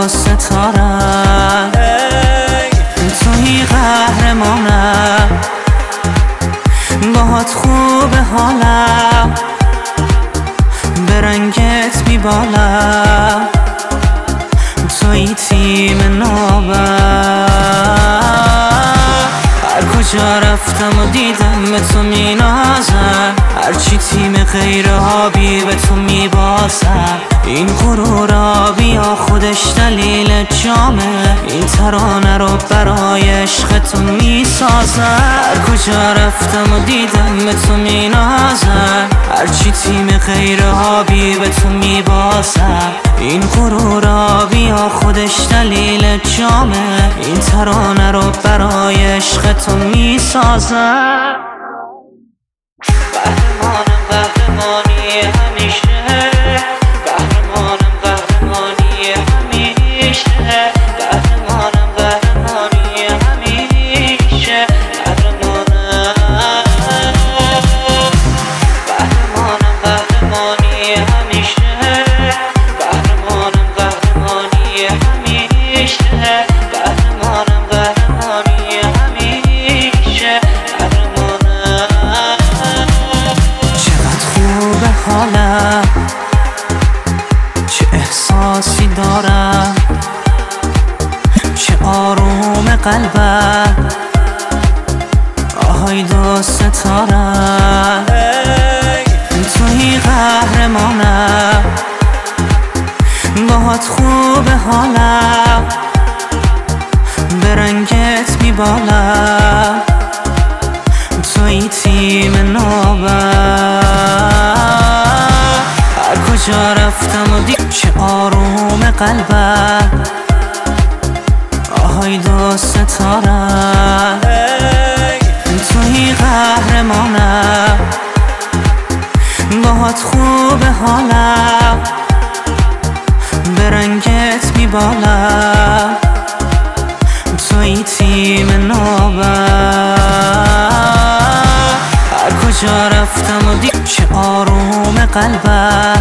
دو ستارم، توی قهرمانم، باهات خوب حالم، به رنگت میبالم، توی تیم نابم. هر کجا رفتم و دیدم به تو مینازم، هرچی تیم غیر آبی به تو میبازم. این غرور آبیا خودش دلیل جامه، این ترانه رو برای عشق تو میسازم. هر کجا رفتم و دیدم به تو مینازم، هرچی تیم غیر آبی به تو میبازم. این غرور آبیا خودش دلیل جامه، این ترانه رو برای عشق تو میسازم. قهرمانم قهرمانی همیشه، قهرمانم قهرمانی همیشه، قهرمانم قهرمانی همیشه، قهرمانم قهرمانی همیشه، قهرمانم قهرمانی همیشه، قهرمانم قهرمانی همیشه، قهرمانم. چقدر خوبه حالم، چه احساسی دارم، چه آروم قلبم، آهای دو ستارم، توی قهرمانم، باهات خوب حالم، به رنگت میبالم، توی تیم نابم. هر کجا رفتم و دیدم چه آروم قلبم، آهای دو ستارم، توی قهرمانم، باهات خوب حالم، به رنگت میبالم، توی تیم نابم. هر کجا رفتم و دیدم چه آروم قلبم،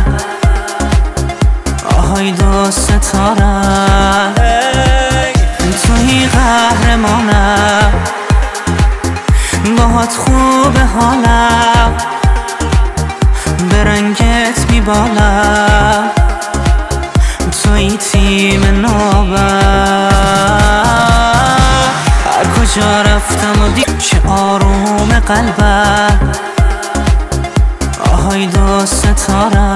آهای دو ستارم، توی قهرمانم، باهات خوب حالم، به رنگت میبالم، توی تیم نابم. هر کجا رفتم و دیدم چه آروم قلبم، آهای دو ستارم،